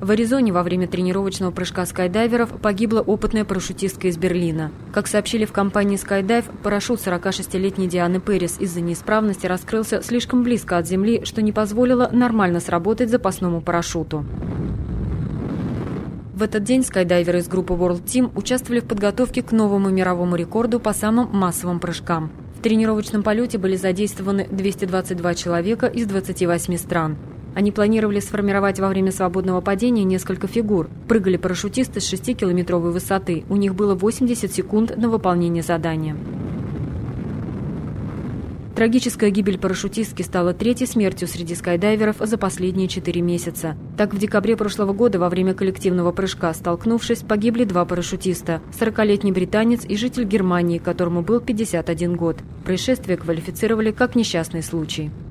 В Аризоне во время тренировочного прыжка скайдайверов погибла опытная парашютистка из Берлина. Как сообщили в компании Skydive, парашют 46-летней Дианы Перес из-за неисправности раскрылся слишком близко от земли, что не позволило нормально сработать запасному парашюту. В этот день скайдайверы из группы World Team участвовали в подготовке к новому мировому рекорду по самым массовым прыжкам. В тренировочном полете были задействованы 222 человека из 28 стран. Они планировали сформировать во время свободного падения несколько фигур. Прыгали парашютисты с 6-километровой высоты. У них было 80 секунд на выполнение задания. Трагическая гибель парашютистки стала третьей смертью среди скайдайверов за последние 4 месяца. Так, в декабре прошлого года во время коллективного прыжка, столкнувшись, погибли 2 парашютиста – 40-летний британец и житель Германии, которому был 51 год. Происшествие квалифицировали как несчастный случай.